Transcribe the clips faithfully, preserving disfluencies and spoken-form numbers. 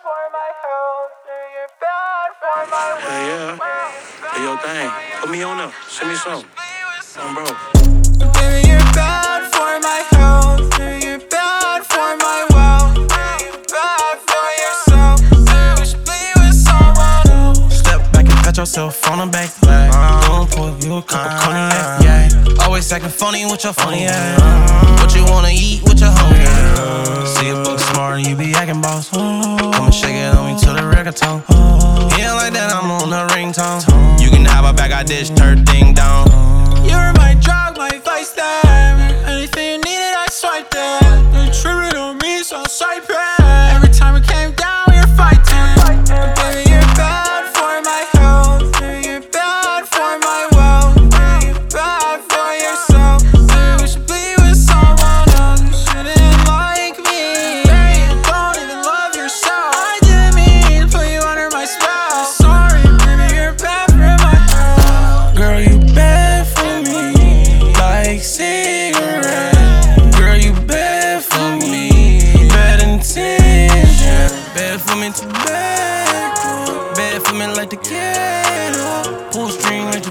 for my health. You're bad for my Hell yeah. Hey, yo, thing. Put me on up. Send me some. Um, bro. Baby, you're bad for my health. You're bad for my wealth. You're bad for yourself. You should be with someone else. Step back and pat yourself on the back. Don't pour you a cup of cognac. Yeah. Always acting funny with your funny ass. What you wanna eat with your hungry ass. See a book smart and you be acting boss. Come and shake it on me to the reggaeton. Yeah, like that I'm on the ringtone. You can have a bag, I dish, turn thing down. You're my drug, my vice there. Anything you needed, I swiped that. You tripping on me, so I swipe it. Every time it came down, we were fighting. Baby, you're bad for my health. You're bad for my wealth. You're bad for yourself. You should be with someone else. You shouldn't like me. You don't even love yourself. I didn't mean to put you under my spell. Sorry, baby, you're bad for my health. Girl, you bad for me, like cigarette. Girl, you bad for me, bad intention. Bad for me tobacco, bad for me like the kettle. Pull string like the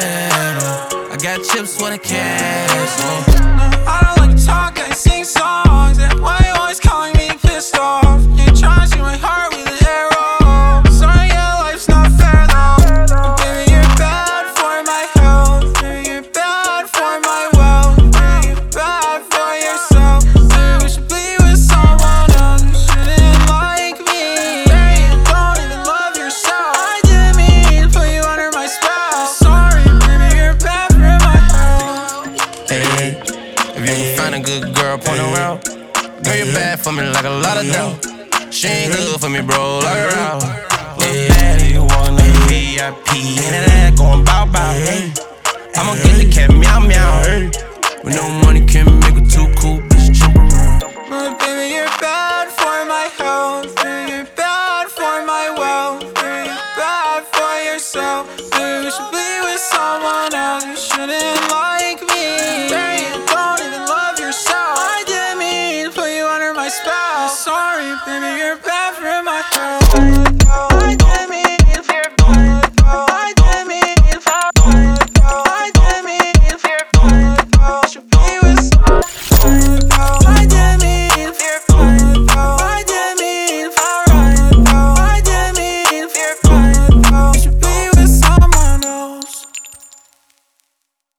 pedal. I got chips for the castle. I don't like to talk, I sing songs. And why you always calling me pissed off? You trying to shoot my heart with an arrow. Sorry, yeah, life's not fair though. Baby, you're bad for my health. You're bad for my wealth. You're bad for yourself. You should be with someone else. You shouldn't like me. You don't even love yourself. I didn't mean to put you under my spell. Sorry, baby, you're bad for my health. Hey, if you can find a good girl, point her out. Girl, you bad for me like a lot of doubt. She ain't good for me, bro, lock her out. Little baddie, you want a V I P. Ain't that going bow bow, hey. I'ma get the cat meow meow, hey. With no money can make a too cool bitch jump around. But baby, you're bad for my health. You're bad for my wealth. You're bad for yourself. You should be with someone else. You shouldn't like me. You don't even love yourself. I didn't mean to put you under my spell. Sorry, baby, you're bad for my health.